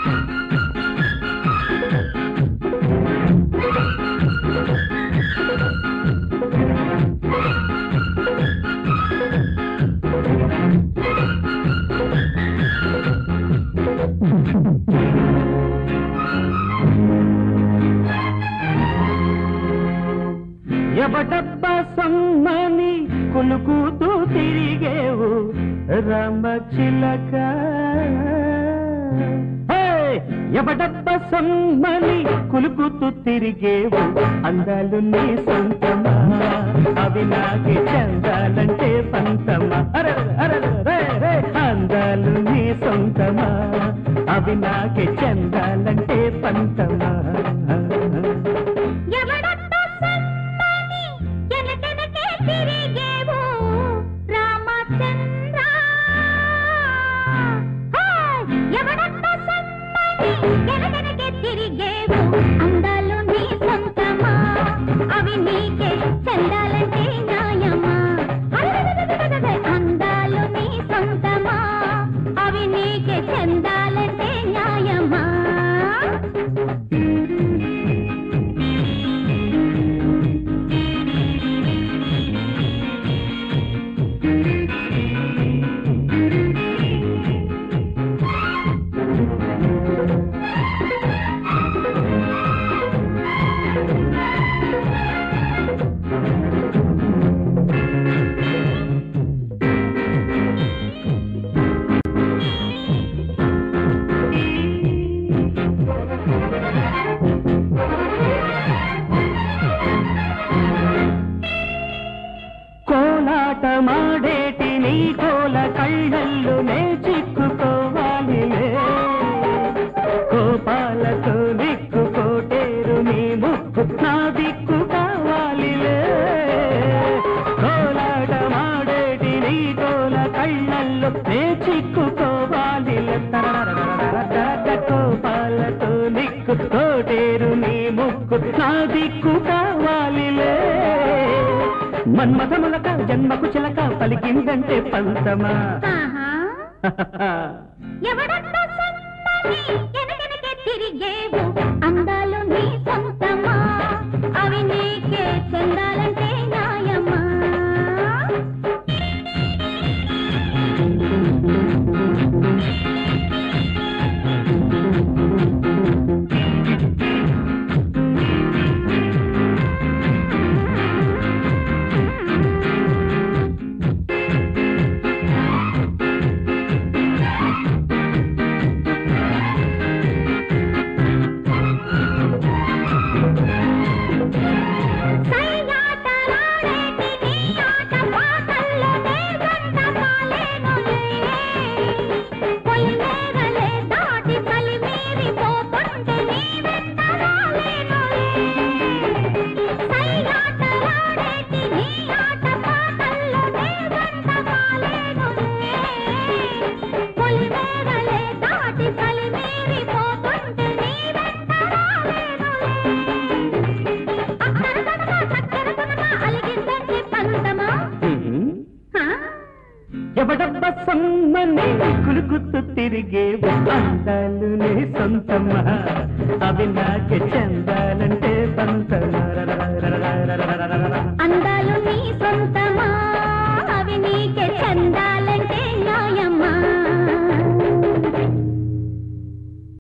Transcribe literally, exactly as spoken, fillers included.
ఎవడబ్బా సమ్మని కులుకుతూ తిరిగేవు రామ చిలక ఎవడబ్బా సమ్మని కులుకుతూ తిరిగేవు అందాలు నీ సొంతమా అవి నాకే చందాలంటే పంతమా అందాలు నీ సొంతమా అవి నాకే చందాలంటే పంతమా అందాలు నీ సొంతమా అవి నీకే చందాలంటే న్యాయమా అందాలు నీ సొంతమా అవి నీకే చందాలంటే న్యాయమా కోలాటమాడేటి నీ కోల కళ్ళల్లో నే చిక్కుకోవాలిలే కోపాలతో దిక్కు కోటేరు నీ ముక్కు నా దిక్కు కావాలిలే కోలాటమాడేటి నీ కోల కళ్ళల్లో నే చిక్కుకోవాలిలే కోపాలతో దిక్కు కోటేరు నీ ముక్కు నా దిక్కు కావాలిలే మన్మథములక జన్మకు చిలక పలికిందంటే పంతమా ఎవడబ్బా సమ్మని ఎనగెనకే తిరిగేవు అందాలు నీ సొంతమా అవి నీకే చందాలంటే న్యాయమా ఎవడబ్బా సమ్మని కులుకుతూ తిరిగేవు అందాలు నీ సొంతమా అవి నాకే చందాలంటే